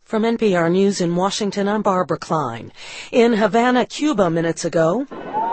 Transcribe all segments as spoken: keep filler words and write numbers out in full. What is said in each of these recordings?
From N P R News in Washington, I'm Barbara Klein. In Havana, Cuba, minutes ago,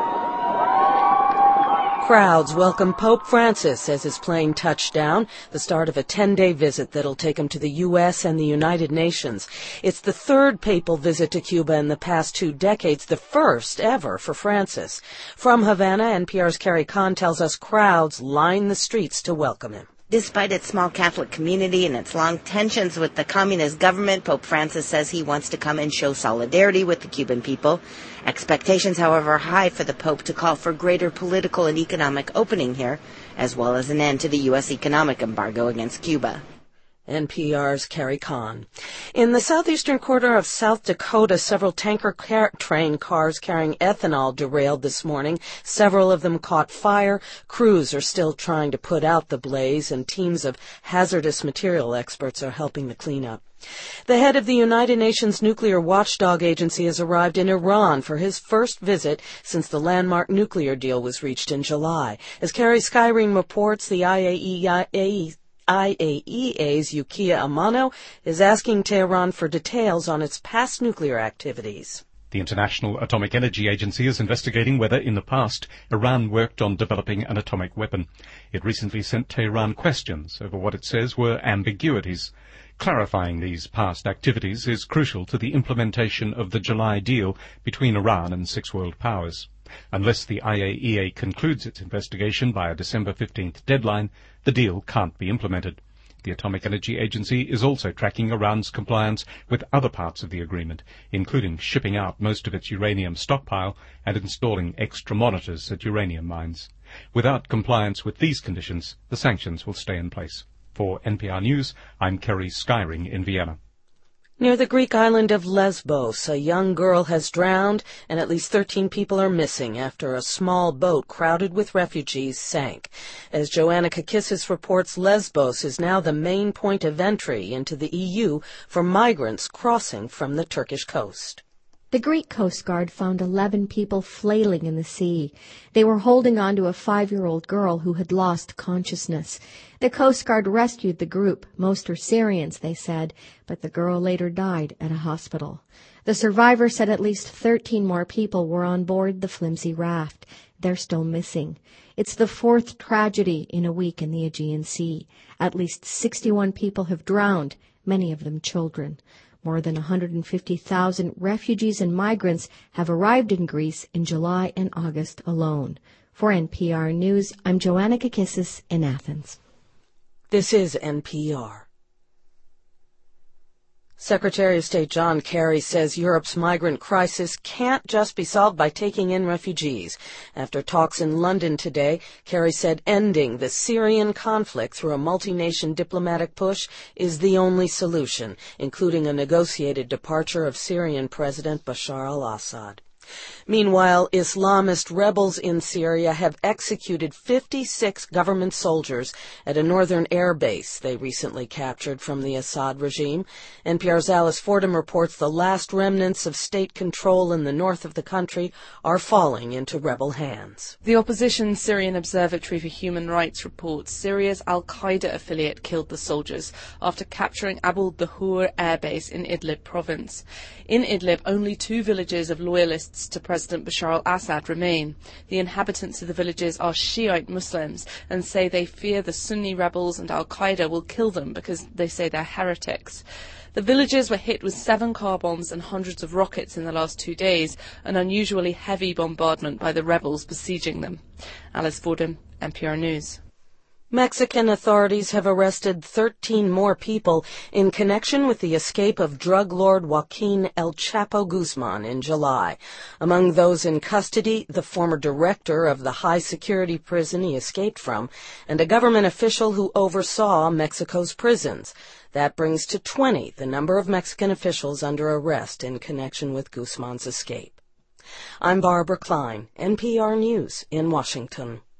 crowds welcome Pope Francis as his plane touched down, the start of a ten-day visit that'll take him to the U S and the United Nations. It's the third papal visit to Cuba in the past two decades, the first ever for Francis. From Havana, N P R's Carrie Kahn tells us crowds line the streets to welcome him. Despite its small Catholic community and its long tensions with the communist government, Pope Francis says he wants to come and show solidarity with the Cuban people. Expectations, however, are high for the Pope to call for greater political and economic opening here, as well as an end to the U S economic embargo against Cuba. N P R's Carrie Kahn. In the southeastern quarter of South Dakota, several tanker car- train cars carrying ethanol derailed this morning. Several of them caught fire. Crews are still trying to put out the blaze, and teams of hazardous material experts are helping the cleanup. The head of the United Nations Nuclear Watchdog Agency has arrived in Iran for his first visit since the landmark nuclear deal was reached in July. As Carrie Skyring reports, the I A E A I A E A's Yukiya Amano is asking Tehran for details on its past nuclear activities. The International Atomic Energy Agency is investigating whether, in the past, Iran worked on developing an atomic weapon. It recently sent Tehran questions over what it says were ambiguities. Clarifying these past activities is crucial to the implementation of the July deal between Iran and six world powers. Unless the I A E A concludes its investigation by a December fifteenth deadline, the deal can't be implemented. The Atomic Energy Agency is also tracking Iran's compliance with other parts of the agreement, including shipping out most of its uranium stockpile and installing extra monitors at uranium mines. Without compliance with these conditions, the sanctions will stay in place. For N P R News, I'm Kerry Skyring in Vienna. Near the Greek island of Lesbos, a young girl has drowned and at least thirteen people are missing after a small boat crowded with refugees sank. As Joanna Kakissis reports, Lesbos is now the main point of entry into the E U for migrants crossing from the Turkish coast. The Greek Coast Guard found eleven people flailing in the sea. They were holding on to a five-year-old girl who had lost consciousness. The Coast Guard rescued the group. Most are Syrians, they said, but the girl later died at a hospital. The survivor said at least thirteen more people were on board the flimsy raft. They're still missing. It's the fourth tragedy in a week in the Aegean Sea. At least sixty-one people have drowned, many of them children. More than one hundred fifty thousand refugees and migrants have arrived in Greece in July and August alone. For N P R News, I'm Joanna Kakissis in Athens. This is N P R. Secretary of State John Kerry says Europe's migrant crisis can't just be solved by taking in refugees. After talks in London today, Kerry said ending the Syrian conflict through a multi-nation diplomatic push is the only solution, including a negotiated departure of Syrian President Bashar al-Assad. Meanwhile, Islamist rebels in Syria have executed fifty-six government soldiers at a northern air base they recently captured from the Assad regime. N P R's Alice Fordham reports the last remnants of state control in the north of the country are falling into rebel hands. The opposition Syrian Observatory for Human Rights reports Syria's al-Qaeda affiliate killed the soldiers after capturing Abu Dahur air base in Idlib province. In Idlib, only two villages of loyalists to President Bashar al-Assad remain. The inhabitants of the villages are Shiite Muslims and say they fear the Sunni rebels and al-Qaeda will kill them because they say they're heretics. The villages were hit with seven car bombs and hundreds of rockets in the last two days, an unusually heavy bombardment by the rebels besieging them. Alice Fordham, N P R News. Mexican authorities have arrested thirteen more people in connection with the escape of drug lord Joaquin El Chapo Guzman in July. Among those in custody, the former director of the high-security prison he escaped from, and a government official who oversaw Mexico's prisons. That brings to twenty the number of Mexican officials under arrest in connection with Guzman's escape. I'm Barbara Klein, N P R News in Washington.